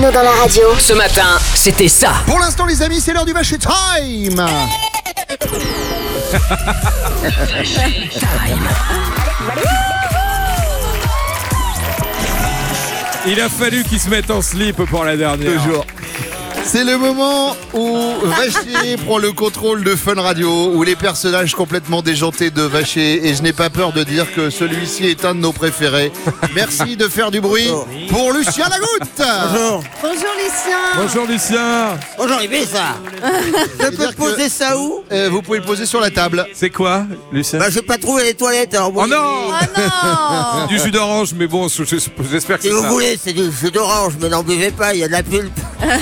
Bruno dans la radio. Ce matin, c'était ça. Pour l'instant, les amis, c'est l'heure du Vacher Time. Il a fallu qu'il se mette en slip pour la dernière. Toujours. C'est le moment où Vacher prend le contrôle de Fun Radio, où les personnages complètement déjantés de Vacher, et je n'ai pas peur de dire que celui-ci est un de nos préférés. Merci de faire du bruit pour Lucien Lagoutte. Bonjour. Bonjour Lucien. Bonjour Lucien. Bonjour, il ça. Je peux poser ça où? Vous pouvez le poser sur la table. C'est quoi, Lucien? Bah, je vais pas trouver les toilettes. Alors bon, Oh non. Oh non. Du jus d'orange, mais bon, j'espère que si c'est vous ça. voulez, c'est du jus d'orange, mais n'en buvez pas, il y a de la pulpe.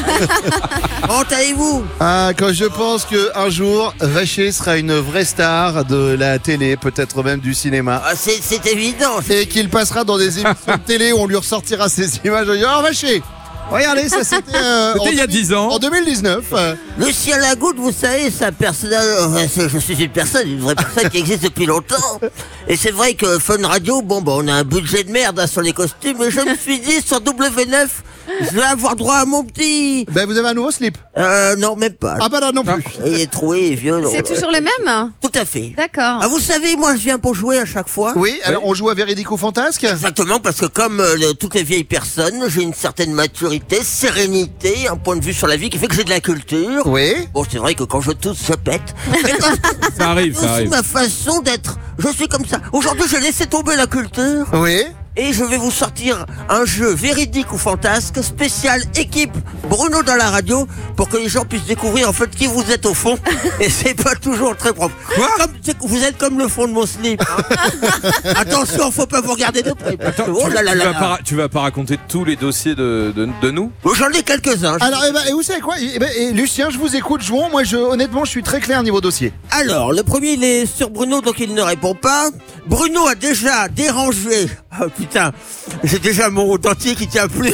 Comment allez-vous? Quand je pense qu'un jour, Vacher sera une vraie star de la télé, peut-être même du cinéma. Ah, c'est évident. Et qu'il passera dans des émissions de télé où on lui ressortira ses images. Alors Vacher, regardez, ça c'était C'était il y a 10 ans. En 2019. Lucien Lagoutte, vous savez, c'est un personnage. Je suis une vraie personne qui existe depuis longtemps. Et c'est vrai que Fun Radio, on a un budget de merde sur les costumes. Mais je me suis dit, sur W9, je vais avoir droit à mon petit. Ben vous avez un nouveau slip. Non, même pas. Ah bah là non plus. Il est troué, vieux. C'est toujours le même? Tout à fait. D'accord. Ah, vous savez, moi, je viens pour jouer à chaque fois. Oui, alors on joue à Véridique ou Fantasque. Exactement, parce que comme toutes les vieilles personnes, j'ai une certaine maturité, sérénité, un point de vue sur la vie qui fait que j'ai de la culture. Oui. Bon, c'est vrai que quand je tousse, je pète. Mais parce que Ça arrive, c'est ça aussi arrive. ma façon d'être. Je suis comme ça. Aujourd'hui, j'ai laissé tomber la culture. Oui. Et je vais vous sortir un jeu véridique ou fantasque, spécial équipe Bruno dans la radio, pour que les gens puissent découvrir en fait qui vous êtes au fond. Et c'est pas toujours très propre. Quoi? Vous êtes comme le fond de mon slip. Hein. Attention, faut pas vous regarder de près. Parce que, oh là là là là. Tu vas pas raconter tous les dossiers de nous? Oh, j'en ai quelques-uns. Alors, et vous savez quoi, Lucien, je vous écoute, jouons. Moi, honnêtement, je suis très clair niveau dossier. Alors, le premier, il est sur Bruno, donc il ne répond pas. Bruno a déjà dérangé. Oh putain, j'ai déjà mon dentier qui tient plus.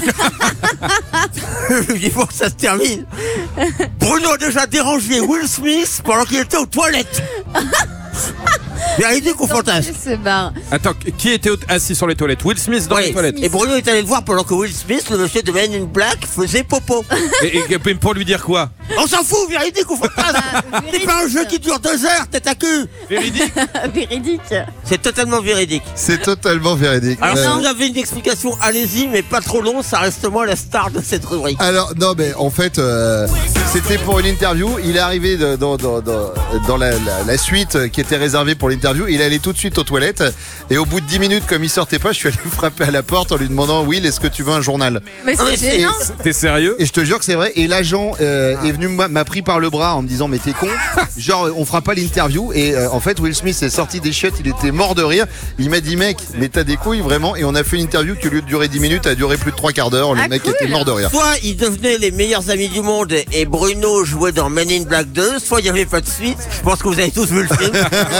Il faut que ça se termine. Bruno a déjà dérangé Will Smith pendant qu'il était aux toilettes. Véridique ou fantasme? C'est barre. Attends, qui était assis sur les toilettes? Will Smith dans les toilettes. Et Bruno est allé le voir pendant que Will Smith, le monsieur de Men in Black, faisait popo. Et pour lui dire quoi? On s'en fout, véridique ou fantasme? C'est pas un jeu qui dure 2 heures, tête à cul. Véridique? Véridique. C'est totalement véridique. C'est totalement véridique. Alors si vous avez une explication, allez-y, mais pas trop long, ça reste moi la star de cette rubrique. Alors, non, mais en fait, c'était pour une interview. Il est arrivé dans la suite qui était réservée pour l'interview. Il allait tout de suite aux toilettes. Et au bout de 10 minutes, comme il sortait pas, je suis allé frapper à la porte en lui demandant: Will, est-ce que tu veux un journal? Mais c'est gênant. T'es sérieux? Et je te jure que c'est vrai. Et l'agent est venu, m'a pris par le bras en me disant: mais t'es con, genre on fera pas l'interview. Et en fait, Will Smith est sorti des chiottes, il était mort de rire. Il m'a dit: mec, mais t'as des couilles vraiment. Et on a fait une interview qui, au lieu de durer 10 minutes, a duré plus de 3 quarts d'heure. Le mec cool. était mort de rire. Soit ils devenaient les meilleurs amis du monde et Bruno jouait dans Men in Black 2, soit il n'y avait pas de suite. Je pense que vous avez tous vu le film.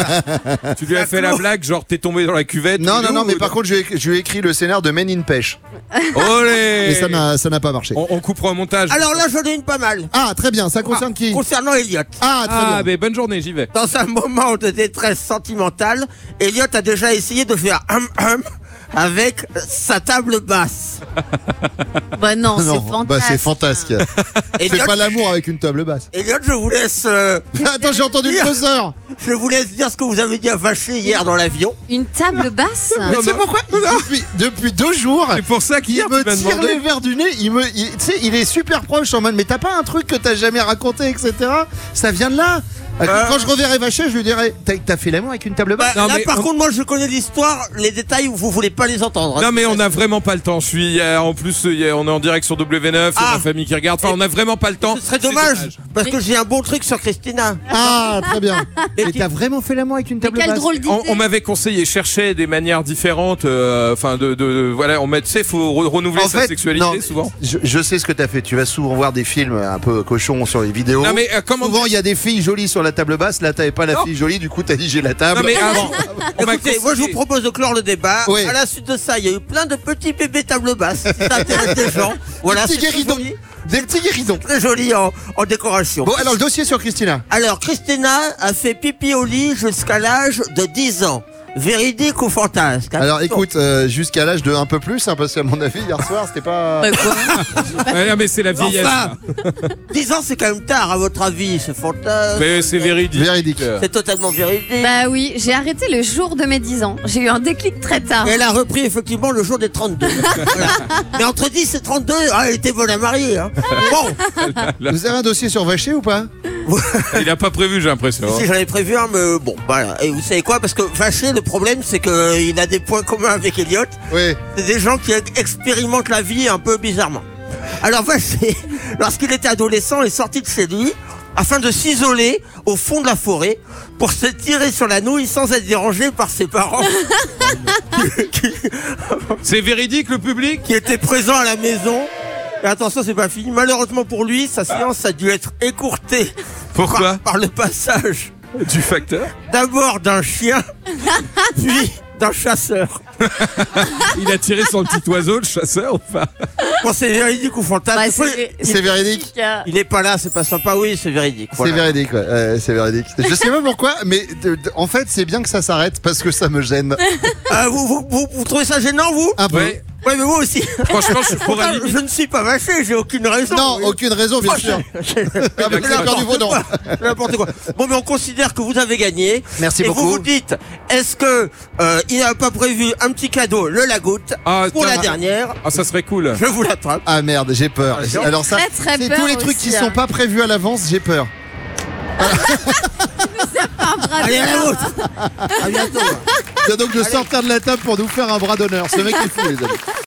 Tu lui as fait la blague, genre t'es tombé dans la cuvette? Non, mais par contre, je lui ai écrit le scénar de Men in Pêche. Olé! Et ça n'a pas marché. On coupera au montage. Alors là, j'en ai une pas mal. Ah, très bien. Ça concerne qui? Concernant Elliot. Ah, très bien. mais bonne journée, j'y vais. Dans un moment de détresse sentimentale, Elliot a déjà essayé de faire avec sa table basse. Bah non, c'est fantastique. Bah c'est fantastique. C'est Elliot, pas l'amour avec une table basse. Elliot, je vous laisse. Attends, j'ai entendu le buzzer. Je vous laisse dire ce que vous avez dit à Vacher hier dans l'avion. Une table basse? Mais tu sais pourquoi? Depuis 2 jours, C'est pour ça qu'il il me tu m'as tire demandé. les verres du nez. Tu sais, il est super proche en mode: mais t'as pas un truc que t'as jamais raconté, etc. Ça vient de là. Quand je reverrai Vacher, je lui dirai: t'as fait l'amour avec une table basse? Non, Là, mais par contre, moi, je connais l'histoire. Les détails, vous voulez pas les entendre. Non mais on a vraiment pas le temps. En plus on est en direct sur W9, il y a Ah. ma famille qui regarde. Enfin on a vraiment pas le temps. Ce serait C'est dommage, parce que j'ai un bon truc sur Christina. Ah, très bien. Mais t'as vraiment fait l'amour avec une Mais table quelle basse? drôle d'idée. On m'avait conseillé, chercher des manières différentes. Enfin voilà, on met, tu sais, faut renouveler En sa fait, sexualité non, souvent. je sais ce que t'as fait. Tu vas souvent voir des films un peu cochons sur les vidéos. Non mais comment Souvent, il y a des filles jolies sur la table basse. Là, t'avais pas la Non. fille jolie. Du coup, t'as dit: j'ai la table. Non mais avant, on m'a Écoutez, moi je vous conseillé. propose de clore le débat. Oui. À la suite de ça, il y a eu plein de petits bébés table basse. Si ça intéresse des gens. Voilà, Des c'est petits très guéridons. joli. Des petits guéridons. Très joli en décoration. Bon, alors le dossier sur Christina. Alors, Christina a fait pipi au lit jusqu'à l'âge de 10 ans. Véridique ou fantasque? Alors Attention. écoute, jusqu'à l'âge de un peu plus, hein, parce qu'à mon avis, hier soir, c'était pas... Bah, quoi Ouais, non, mais c'est la vieillesse. Enfin, 10 ans, c'est quand même tard, à votre avis, c'est fantasque. Mais c'est véridique. Véridique. C'est totalement véridique. Bah oui, j'ai arrêté le jour de mes 10 ans. J'ai eu un déclic très tard. Elle a repris effectivement le jour des 32. Voilà. Mais entre 10 et 32, elle était bonne à marier. Hein. Bon, Vous avez un dossier sur Vacher ou pas? Il a pas prévu, j'ai l'impression. si j'en avais prévu un, mais bon, voilà. Et vous savez quoi? Parce que Vacher, le problème, c'est qu'il a des points communs avec Elliot. Oui. C'est des gens qui expérimentent la vie un peu bizarrement. Alors Vacher, lorsqu'il était adolescent, est sorti de chez lui afin de s'isoler au fond de la forêt pour se tirer sur la nouille sans être dérangé par ses parents C'est véridique, le public? qui étaient présents à la maison. Et attention, c'est pas fini. Malheureusement pour lui, sa séance a dû être écourtée. Pourquoi? Par le passage Du facteur? d'abord d'un chien, puis d'un chasseur. Il a tiré sur le petit oiseau, le chasseur, ou pas? Bon, c'est véridique ou fantasme? Bah, C'est véridique. Il est pas là, c'est pas sympa. Oui, c'est véridique. C'est Voilà. véridique, ouais. C'est véridique. Je sais pas pourquoi, mais en fait, c'est bien que ça s'arrête parce que ça me gêne. Vous trouvez ça gênant, vous? Un peu. Ouais. Ouais, mais moi aussi. Franchement, je suis pour un limite. Je ne suis pas vaché, j'ai aucune raison. Non, Oui. aucune raison, bien sûr. Ah, mais C'est c'est perdu vos dents. N'importe quoi. Bon, mais on considère que vous avez gagné. Merci et beaucoup. vous vous dites, est-ce que il n'a pas prévu un petit cadeau, le Lagoutte, Ah, pour la tiens. dernière? Ah, ça serait cool. Je vous l'attrape. Ah merde, j'ai peur. Alors ça, très, très c'est peur tous les trucs qui aussi, sont hein. pas prévus à l'avance, j'ai peur. Allez, à la vôtre. À bientôt. Il vient donc de sortir de la table pour nous faire un bras d'honneur. Ce mec est fou, les amis.